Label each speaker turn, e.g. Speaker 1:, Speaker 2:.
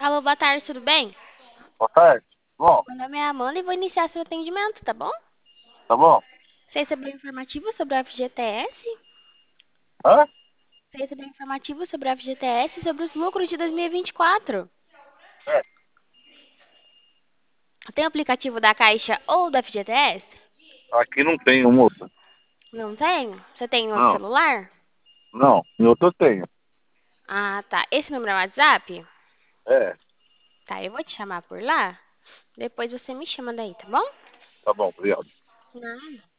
Speaker 1: Alô, boa tarde, tudo bem?
Speaker 2: Boa tarde. Bom,
Speaker 1: Meu nome é Amanda e vou iniciar seu atendimento, tá bom?
Speaker 2: tá bom?
Speaker 1: Você recebeu informativo sobre o FGTS?
Speaker 2: Hã?
Speaker 1: Você recebeu informativo sobre o FGTS e sobre os lucros de 2024?
Speaker 2: É,
Speaker 1: Tem o aplicativo da Caixa ou do FGTS?
Speaker 2: aqui não tenho, moça.
Speaker 1: Não tem? Você tem em outro
Speaker 2: Não,
Speaker 1: celular?
Speaker 2: não. Em outro eu tenho.
Speaker 1: Ah, tá. Esse número é o WhatsApp?
Speaker 2: É,
Speaker 1: Tá, eu vou te chamar por lá. Depois você me chama daí, tá bom?
Speaker 2: tá bom, obrigado.
Speaker 1: Não.